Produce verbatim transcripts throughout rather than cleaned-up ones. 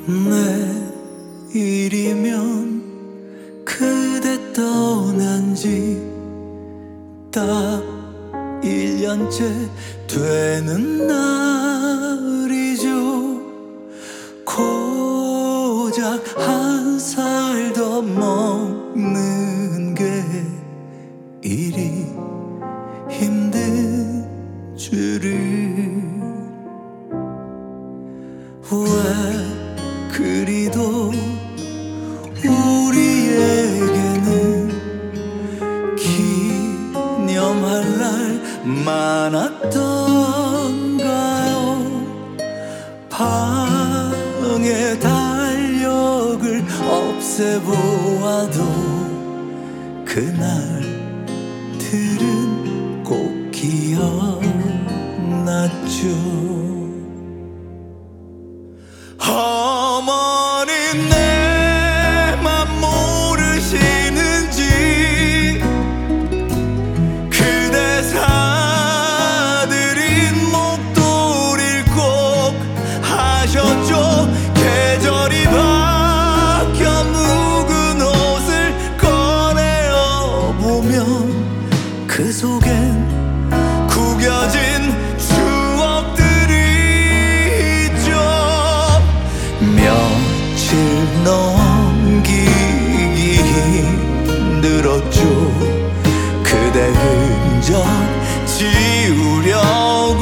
내일이면 그대 떠난 지 딱 일 년째 되는 날이죠. 고작 한 살 더 먹는 게 이리 힘든 줄을. 왜 그리도 우리에게는 기념할 날 많았던가요? 방해 달력을 없애보아도 그날들은 꼭 기억났죠. 어머니 내 맘 모르시는지 그대 사들인 목도리를 꼭 하셨죠. 계절이 바뀌어 묵은 옷을 꺼내어 보면 그 속엔 구겨진 며칠 넘기기 힘들었죠. 그대 흔적 지우려고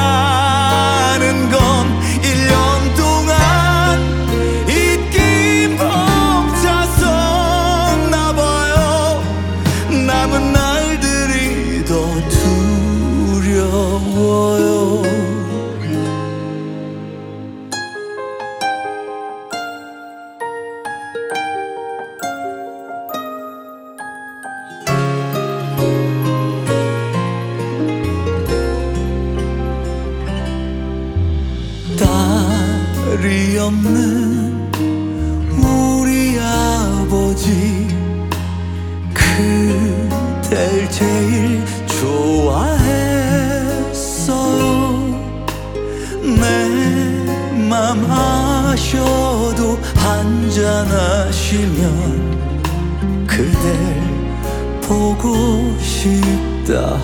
하는 건 일 년 동안 잊기 벅찼었나 봐요. 남은 날들이 더 두려워요. 딸이 없는 우리 아버지 그댈 제일 좋아했어요. 내 맘 아셔도 한잔하시면 그댈 보고 싶다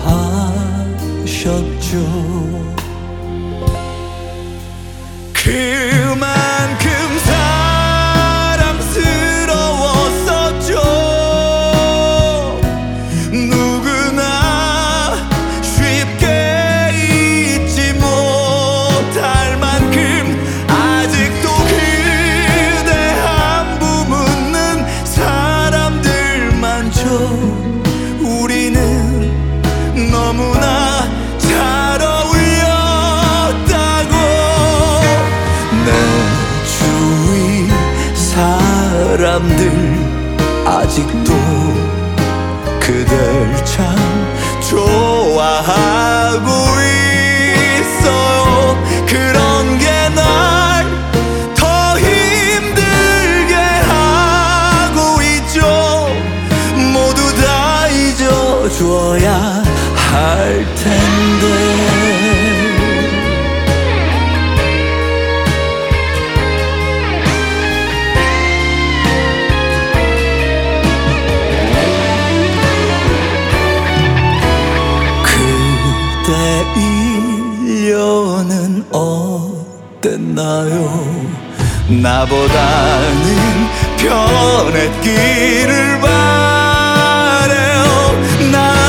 하셨죠. 그만큼 사랑스러웠었죠. 누구나 쉽게 잊지 못할 만큼 아직도 그대 안부 묻는 사람들 많죠. 우리는 너무나 잘 어울렸다고. 내 주위 사람들 아직도 그댈 참 좋아하고 있어요. 그런 게 날 더 힘들게 하고 있죠. 모두 다 잊어줘야 할 텐데. 일 년은 어땠나요? 나보다는 편했기를 바래요. 나